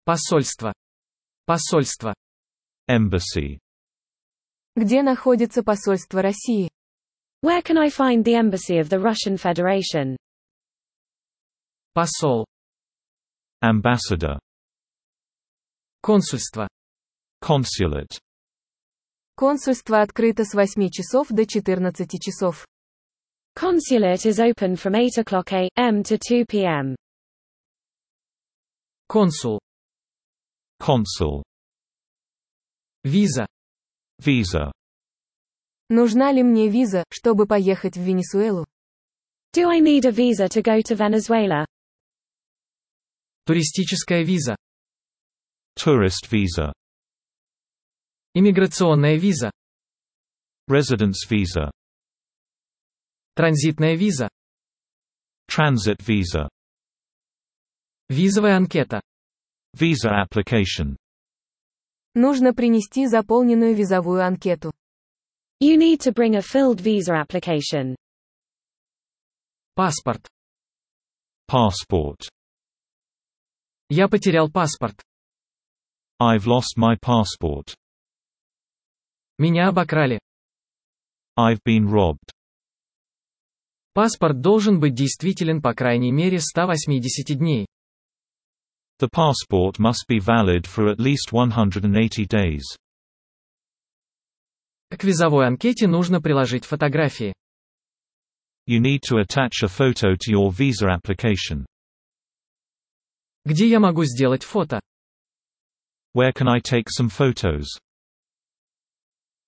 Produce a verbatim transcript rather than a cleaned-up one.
Посольство. Посольство. Embassy. Где находится посольство России? Where can I find the embassy of the Russian Federation? Посол. Ambassador. Консульство. Consulate. Консульство открыто с восьми часов до четырнадцати часов. Consulate is open from eight o'clock a m to two p m Консул. Consul. Виза. Visa. Нужна ли мне виза, чтобы поехать в Венесуэлу? Do I need a visa to go to Venezuela? Туристическая виза. Tourist visa. Иммиграционная виза. Residence visa. Транзитная виза. Transit visa. Визовая анкета. Visa application. Нужно принести заполненную визовую анкету. You need to bring a filled visa application. Паспорт. Passport. Я потерял паспорт. I've lost my passport. Меня обокрали. I've been robbed. Паспорт должен быть действителен по крайней мере ста восьмидесяти дней. The passport must be valid for at least one hundred eighty days. К визовой анкете нужно приложить фотографии. You need to attach a photo to your visa application. Где я могу сделать фото? Where can I take some photos?